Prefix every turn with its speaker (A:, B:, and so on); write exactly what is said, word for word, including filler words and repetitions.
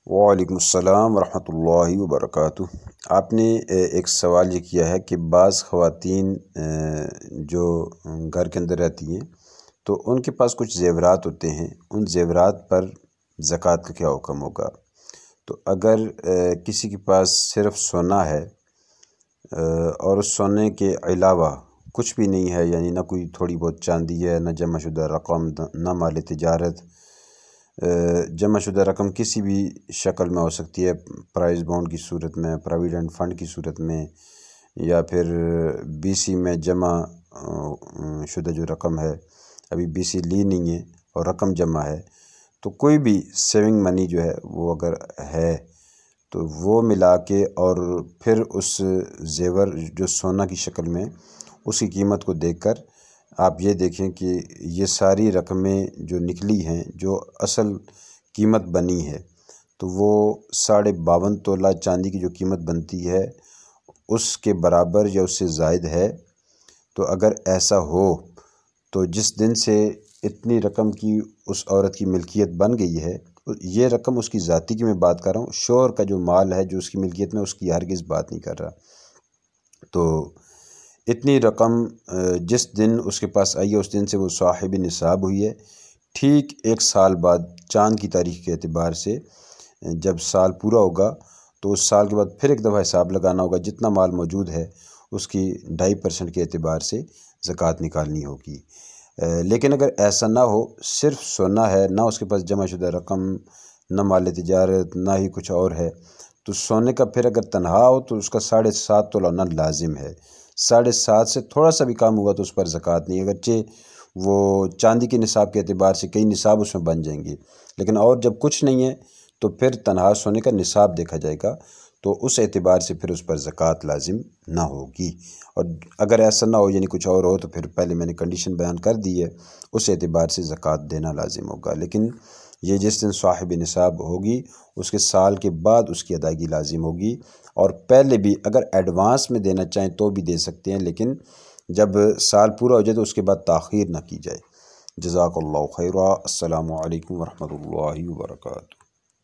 A: وعلیکم السلام ورحمۃ اللہ وبرکاتہ۔ آپ نے ایک سوال یہ کیا ہے کہ بعض خواتین جو گھر کے اندر رہتی ہیں تو ان کے پاس کچھ زیورات ہوتے ہیں، ان زیورات پر زکوٰۃ کا کیا حکم ہوگا؟ تو اگر کسی کے پاس صرف سونا ہے اور اس سونے کے علاوہ کچھ بھی نہیں ہے، یعنی نہ کوئی تھوڑی بہت چاندی ہے، نہ جمع شدہ رقم، نہ مال تجارت، جمع شدہ رقم کسی بھی شکل میں ہو سکتی ہے، پرائز بانڈ کی صورت میں، پروویڈنٹ فنڈ کی صورت میں، یا پھر بی سی میں جمع شدہ جو رقم ہے، ابھی بی سی لی نہیں ہے اور رقم جمع ہے، تو کوئی بھی سیونگ منی جو ہے وہ اگر ہے تو وہ ملا کے اور پھر اس زیور جو سونا کی شکل میں اس کی قیمت کو دیکھ کر آپ یہ دیکھیں کہ یہ ساری رقمیں جو نکلی ہیں، جو اصل قیمت بنی ہے، تو وہ ساڑھے باون تولہ چاندی کی جو قیمت بنتی ہے اس کے برابر یا اس سے زائد ہے۔ تو اگر ایسا ہو تو جس دن سے اتنی رقم کی اس عورت کی ملکیت بن گئی ہے، یہ رقم اس کی ذاتی کی میں بات کر رہا ہوں، شوہر کا جو مال ہے جو اس کی ملکیت میں، اس کی ہرگز بات نہیں کر رہا، تو اتنی رقم جس دن اس کے پاس آئی ہے اس دن سے وہ صاحب نصاب ہوئی ہے۔ ٹھیک ایک سال بعد چاند کی تاریخ کے اعتبار سے جب سال پورا ہوگا تو اس سال کے بعد پھر ایک دفعہ حساب لگانا ہوگا، جتنا مال موجود ہے اس کی ڈھائی پرسنٹ کے اعتبار سے زکوٰۃ نکالنی ہوگی۔ لیکن اگر ایسا نہ ہو، صرف سونا ہے، نہ اس کے پاس جمع شدہ رقم، نہ مال تجارت، نہ ہی کچھ اور ہے، تو سونے کا پھر اگر تنہا ہو تو اس کا ساڑھے سات تولہ ہونا لازم ہے۔ ساڑھے سات سے تھوڑا سا بھی کام ہوا تو اس پر زکوٰۃ نہیں، اگرچہ وہ چاندی کے نصاب کے اعتبار سے کئی نصاب اس میں بن جائیں گے، لیکن اور جب کچھ نہیں ہے تو پھر تنہا سونے کا نصاب دیکھا جائے گا، تو اس اعتبار سے پھر اس پر زکوٰۃ لازم نہ ہوگی۔ اور اگر ایسا نہ ہو، یعنی کچھ اور ہو، تو پھر پہلے میں نے کنڈیشن بیان کر دی ہے، اس اعتبار سے زکوٰۃ دینا لازم ہوگا۔ لیکن یہ جس دن صاحب نصاب ہوگی اس کے سال کے بعد اس کی ادائیگی لازم ہوگی، اور پہلے بھی اگر ایڈوانس میں دینا چاہیں تو بھی دے سکتے ہیں، لیکن جب سال پورا ہو جائے تو اس کے بعد تاخیر نہ کی جائے۔ جزاک اللہ خیرا۔ السلام علیکم ورحمۃ اللہ وبرکاتہ۔